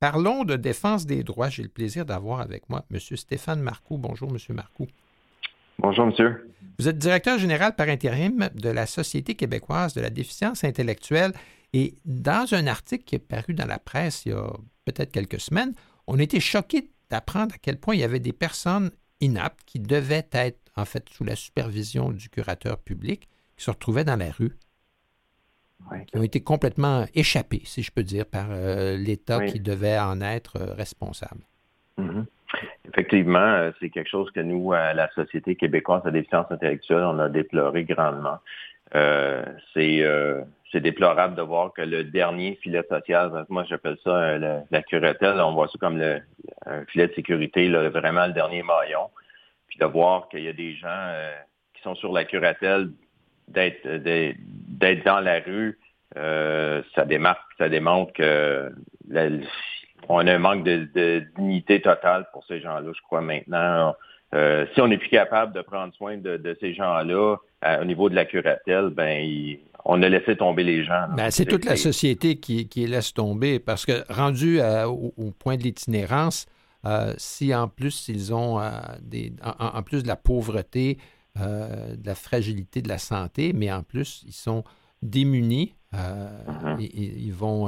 Parlons de défense des droits. J'ai le plaisir d'avoir avec moi M. Stéphane Marcoux. Bonjour, M. Marcoux. Bonjour, monsieur. Vous êtes directeur général par intérim de la Société québécoise de la déficience intellectuelle. Et dans un article qui est paru dans la presse il y a peut-être quelques semaines, on a été choqués d'apprendre à quel point il y avait des personnes inaptes qui devaient être, en fait, sous la supervision du curateur public, qui se retrouvaient dans la rue. Qui ont été complètement échappés, si je peux dire, par l'État qui devait en être responsable. Mm-hmm. Effectivement, c'est quelque chose que nous, à la Société québécoise de la déficience intellectuelle, on a déploré grandement. C'est déplorable de voir que le dernier filet social, moi j'appelle ça la curatelle, on voit ça comme un filet de sécurité, là, vraiment le dernier maillon. Puis de voir qu'il y a des gens qui sont sur la curatelle, d'être dans la rue, ça démontre que on a un manque de dignité totale pour ces gens-là, je crois, maintenant. Si on n'est plus capable de prendre soin de ces gens-là au niveau de la curatelle, on a laissé tomber les gens. C'est toute la société qui laisse tomber, parce que rendu au point de l'itinérance, si en plus ils ont en plus de la pauvreté, de la fragilité de la santé, mais en plus ils sont démunis, ils vont...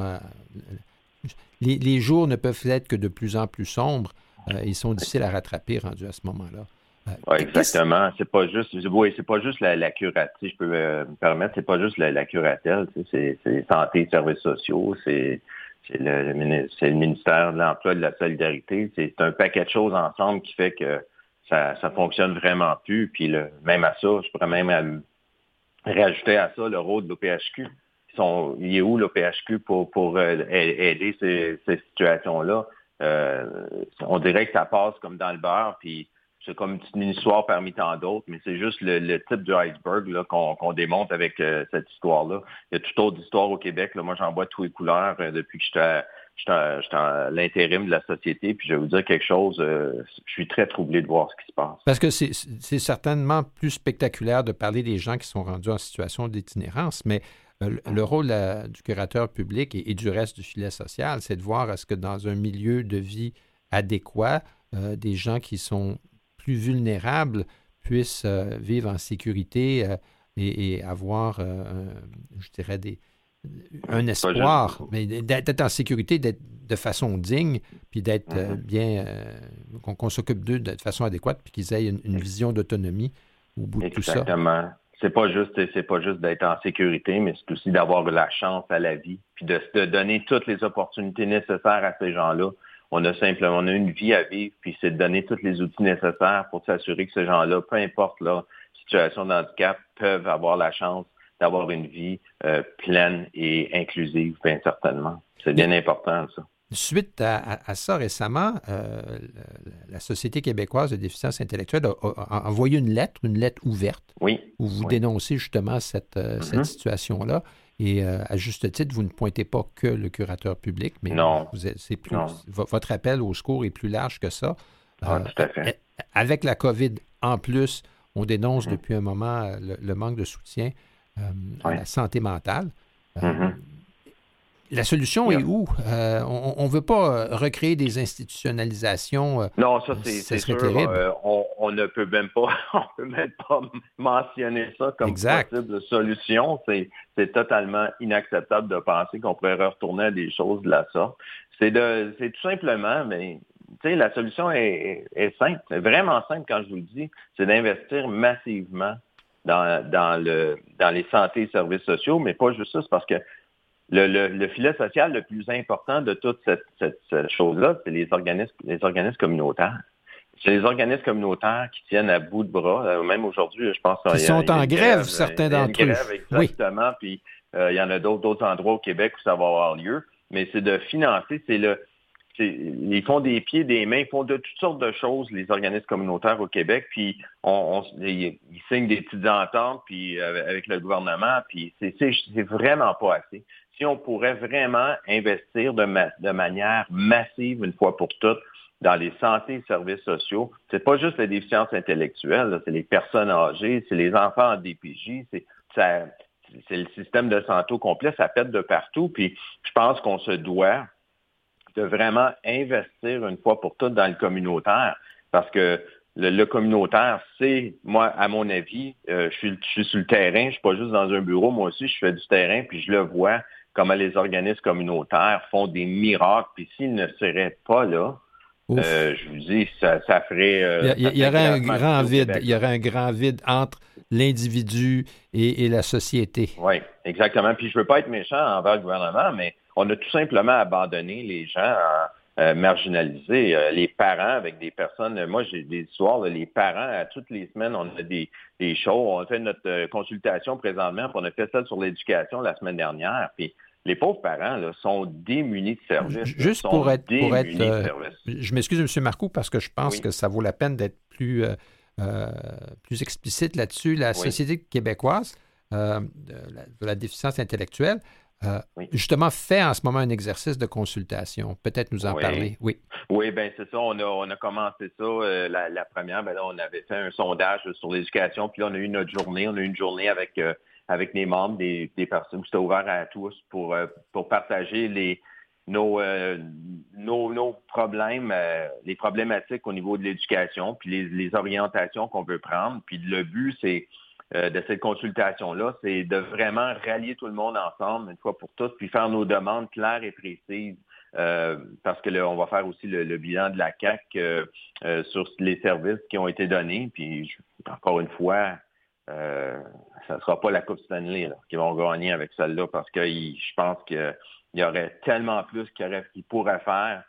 les jours ne peuvent être que de plus en plus sombres. Ils sont difficiles à rattraper rendus à ce moment-là. Oui, exactement. C'est pas juste la curatelle, si je peux me permettre, c'est pas juste la curatelle, c'est santé, services sociaux, c'est le ministère de l'Emploi et de la Solidarité. C'est un paquet de choses ensemble qui fait que ça fonctionne vraiment plus. Puis même à ça, je pourrais même rajouter à ça le rôle de l'OPHQ. Il est où l'OPHQ pour aider ces situations-là? On dirait que ça passe comme dans le beurre, puis c'est comme une histoire parmi tant d'autres, mais c'est juste le type du iceberg là, qu'on démonte avec cette histoire-là. Il y a toute autre histoire au Québec. Là. Moi, j'en vois tous les couleurs depuis que j'étais à l'intérim de la société, puis je vais vous dire quelque chose, je suis très troublé de voir ce qui se passe. Parce que c'est certainement plus spectaculaire de parler des gens qui sont rendus en situation d'itinérance, mais le rôle du curateur public et du reste du filet social, c'est de voir est-ce que dans un milieu de vie adéquat, des gens qui sont plus vulnérables puissent vivre en sécurité et avoir, je dirais, un espoir, mais d'être en sécurité, d'être de façon digne, puis d'être bien, qu'on s'occupe d'eux de façon adéquate, puis qu'ils aient une vision d'autonomie au bout de tout ça. Exactement. C'est pas juste d'être en sécurité, mais c'est aussi d'avoir la chance à la vie, puis de donner toutes les opportunités nécessaires à ces gens-là. On a une vie à vivre, puis c'est de donner tous les outils nécessaires pour s'assurer que ces gens-là, peu importe leur situation de handicap, peuvent avoir la chance d'avoir une vie pleine et inclusive, bien certainement. C'est bien important, ça. Suite à ça, récemment, la Société québécoise de déficience intellectuelle a envoyé une lettre ouverte, où vous dénoncez justement cette situation-là. Et à juste titre, vous ne pointez pas que le curateur public, mais votre appel au secours est plus large que ça. Tout à fait. Avec la COVID, en plus, on dénonce depuis un moment le manque de soutien à la santé mentale. La solution est où? On ne veut pas recréer des institutionnalisations. Non, ça c'est sûr. Terrible. On ne peut même pas, mentionner ça comme possible solution. C'est totalement inacceptable de penser qu'on pourrait retourner à des choses de la sorte. C'est tout simplement, mais la solution est simple, c'est vraiment simple quand je vous le dis, c'est d'investir massivement dans les santé et services sociaux, mais pas juste ça, c'est parce que le filet social le plus important de toute cette chose-là, c'est les organismes communautaires. C'est les organismes communautaires qui tiennent à bout de bras. Même aujourd'hui, je pense qu'ils sont en grève, certains d'entre eux. Exactement. Oui. Puis il y en a d'autres endroits au Québec où ça va avoir lieu. Mais c'est de financer, ils font des pieds, des mains, ils font de toutes sortes de choses, les organismes communautaires au Québec, puis ils signent des petites ententes puis avec le gouvernement, puis c'est vraiment pas assez. Si on pourrait vraiment investir de manière massive, une fois pour toutes, dans les santé et services sociaux, c'est pas juste les déficiences intellectuelles, là, c'est les personnes âgées, c'est les enfants en DPJ, c'est le système de santé au complet, ça pète de partout, puis je pense qu'on se doit de vraiment investir une fois pour toutes dans le communautaire, parce que le communautaire, c'est, moi, à mon avis, je suis sur le terrain, je suis pas juste dans un bureau, moi aussi, je fais du terrain, puis je le vois comment les organismes communautaires font des miracles, puis s'ils ne seraient pas là, je vous dis, ça ferait... Il y aurait un grand vide. Il y aurait un grand vide entre l'individu et la société. Oui, exactement. Puis je veux pas être méchant envers le gouvernement, mais on a tout simplement abandonné les gens marginalisés. Les parents avec des personnes... Moi, j'ai des histoires, là, les parents, toutes les semaines, on a des shows. On a fait notre consultation présentement, puis on a fait ça sur l'éducation la semaine dernière, puis les pauvres parents là, sont démunis de services. Juste pour être je m'excuse, M. Marcoux, parce que je pense que ça vaut la peine d'être plus explicite là-dessus. La Société québécoise de la déficience intellectuelle, justement, fait en ce moment un exercice de consultation. Peut-être nous en parler. Oui, bien, c'est ça. On a commencé ça. La première, là, on avait fait un sondage sur l'éducation, puis là, on a eu notre journée. On a eu une journée avec les membres des personnes. C'était ouvert à tous pour partager nos problèmes, les problématiques au niveau de l'éducation, puis les orientations qu'on veut prendre. Puis le but, c'est de cette consultation-là, c'est de vraiment rallier tout le monde ensemble, une fois pour toutes, puis faire nos demandes claires et précises. Parce que là, on va faire aussi le bilan de la CAQ sur les services qui ont été donnés. Puis encore une fois, ça ne sera pas la Coupe Stanley là, qui vont gagner avec celle-là parce que je pense qu'il y aurait tellement plus qu'ils pourraient faire.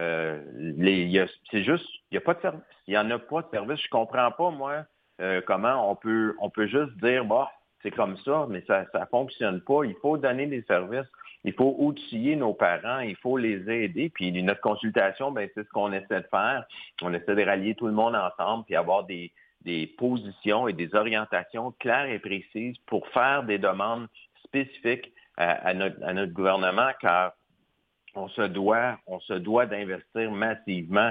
C'est juste, il n'y a pas de service. Il n'y en a pas de service. Je ne comprends pas, moi, comment on peut juste dire, c'est comme ça, mais ça ne fonctionne pas. Il faut donner des services. Il faut outiller nos parents, il faut les aider. Puis notre consultation, c'est ce qu'on essaie de faire. On essaie de rallier tout le monde ensemble puis avoir des positions et des orientations claires et précises pour faire des demandes spécifiques à notre gouvernement, car on se doit d'investir massivement.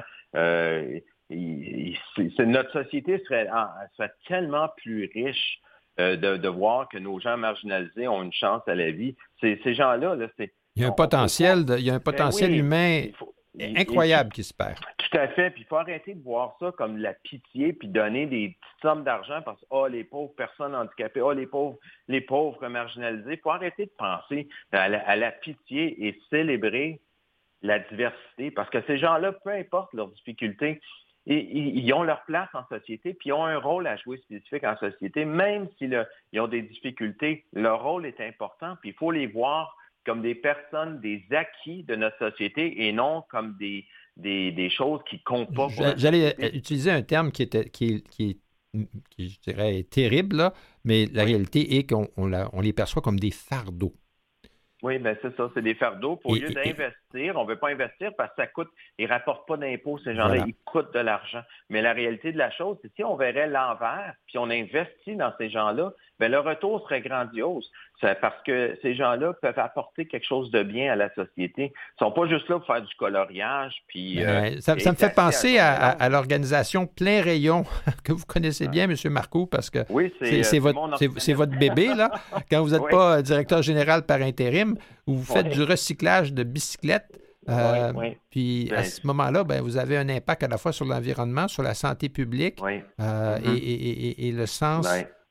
Notre société serait tellement plus riche de voir que nos gens marginalisés ont une chance à la vie. Ces gens-là, il y a un potentiel humain incroyable qui se perd. Tout à fait. Puis il faut arrêter de voir ça comme la pitié, puis donner des petites sommes d'argent parce que les pauvres personnes handicapées, les pauvres marginalisés. Il faut arrêter de penser à la pitié et célébrer la diversité parce que ces gens-là, peu importe leurs difficultés, ils ont leur place en société, puis ils ont un rôle à jouer spécifique en société, même s'ils ont des difficultés. Leur rôle est important, puis il faut les voir comme des personnes, des acquis de notre société et non comme des choses qui comptent pas. J'allais utiliser un terme qui je dirais, est terrible, là, mais la réalité est qu'on les perçoit comme des fardeaux. Oui, c'est ça, c'est des fardeaux. Au lieu d'investir, on ne veut pas investir parce que ça coûte, ils ne rapportent pas d'impôts, ces gens-là, ils coûtent de l'argent. Mais la réalité de la chose, c'est que si on verrait l'envers, puis on investit dans ces gens-là, le retour serait grandiose. C'est parce que ces gens-là peuvent apporter quelque chose de bien à la société. Ils ne sont pas juste là pour faire du coloriage. Puis, ça me fait penser à l'organisation Plein Rayon, que vous connaissez bien, M. Marcoux, parce que c'est votre bébé, là. Quand vous n'êtes pas directeur général par intérim, vous faites du recyclage de bicyclettes. Puis à ce moment-là, vous avez un impact à la fois sur l'environnement, sur la santé publique et le sens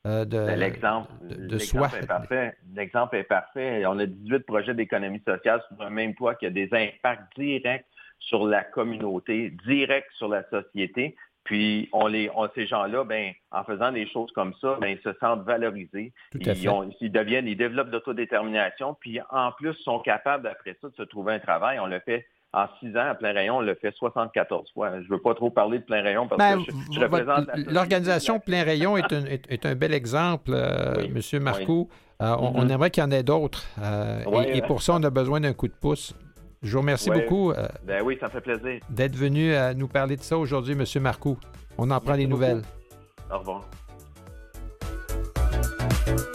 de soi. L'exemple est parfait. On a 18 projets d'économie sociale sous un même toit qui a des impacts directs sur la communauté, directs sur la société. Puis ces gens-là, en faisant des choses comme ça, ils se sentent valorisés. Ils développent d'autodétermination, puis en plus, sont capables après ça de se trouver un travail. On le fait en 6 ans à Plein Rayon, on l'a fait 74 fois. Je ne veux pas trop parler de Plein Rayon parce que je représente l'organisation Plein Rayon est un bel exemple, M. Marcoux. On aimerait qu'il y en ait d'autres. Et pour ça, on a besoin d'un coup de pouce. Je vous remercie beaucoup oui, ça me fait plaisir d'être venu nous parler de ça aujourd'hui, M. Marcoux. On en prend des nouvelles. Au revoir.